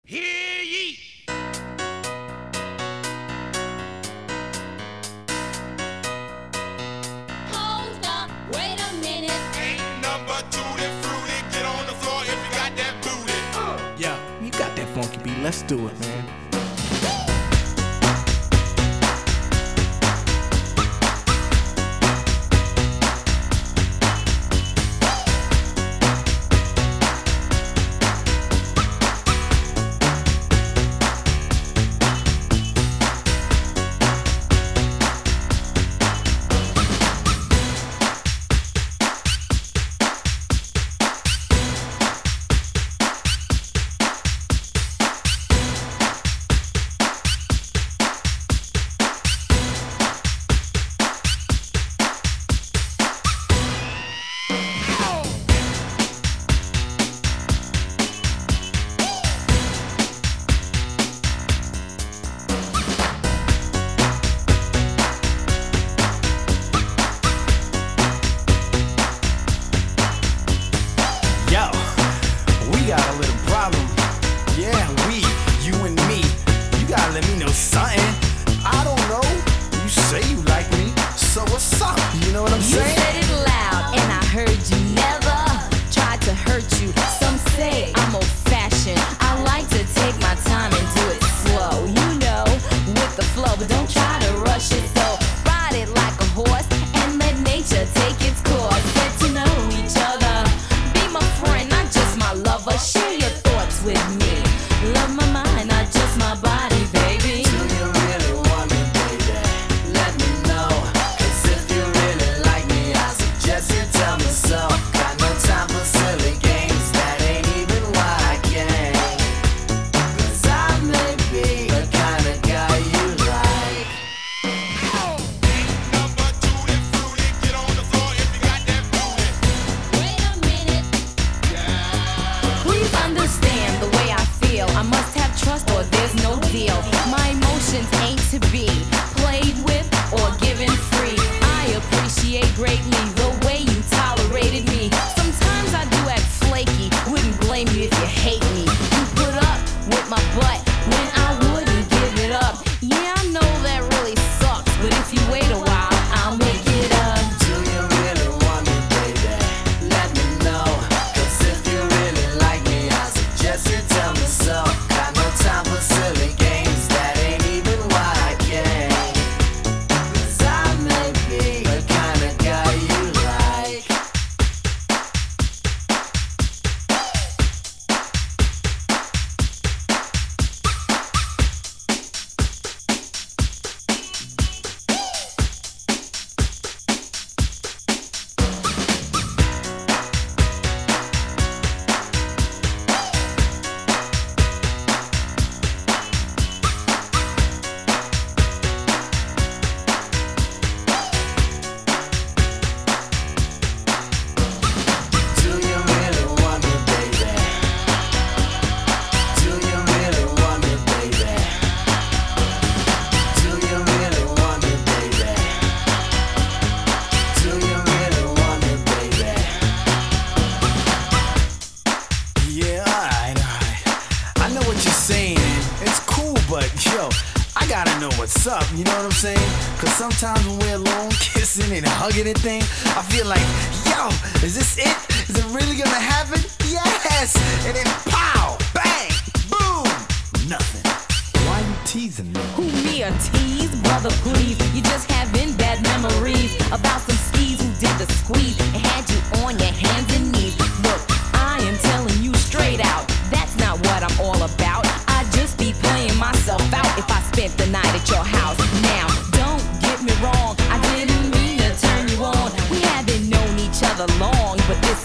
Hear ye! Hold up, wait a minute. Ain't number tutti fruity. Get on the floor if you got that booty. Yeah, you got that funky beat. Let's do it, man. Yo, we got a little problem. Yeah, you and me. You gotta let me know something. I don't know. You say you like me, so what's up? You know what I'm You saying? said it loud, and I heard you never tried to hurt you. Some say I'm old fashioned. I like to take my time and do it slow. You know, with the flow, but don't try to rush it. So ride it like a horse and let nature take its course. Get to know each other. Be my friend, not just my lover. Share your thoughts with me. Love my mind, not just my body, baby. Do you really want me, baby? Let me know. 'Cause if you really like me, I suggest you tell me so. Got no time for silly games, that ain't even why I came. 'Cause I may be the kind of guy you like. Number tutti fruity. Get on the floor if you got that booty. Wait a minute. Please understand the way I feel. I must have trust or there's no deal. My emotions ain't to be played with or given free. I appreciate greatly the way you tolerated me. Sometimes I do act flaky. Wouldn't blame you if you hate me. You put up with my butt when I wouldn't give it up. Yeah, I know that really sucks, but if you wait a while, I'll make it up. Do you really want me, baby? Let me know. 'Cause if you really like me, I suggest you tell me so. Got no time for silly games, that ain't even why I came. 'Cause I may be the kind of guy you like. Do you really want me, baby? Do you really want me, baby? Do you really want me, baby? Do you really want me, baby? Yeah, alright. I know what you're saying. It's cool, but yo, I gotta know what's up. You know what I'm saying? 'Cause sometimes when we're alone, kissing and hugging and thing, I feel like, yo, is this it? Is it really gonna happen? Yes! And then pow, bang, boom, nothing. Why you teasing me? Who me a tease, brother? Please, you just having bad memories about some skis who did the squeeze and had you on your hands and knees. Look, I am telling you straight out, that's not what I'm all about. I'd just be playing myself out if I spent the night at your house. Now, don't get me wrong, I didn't mean to turn you on. We haven't known each other long, but this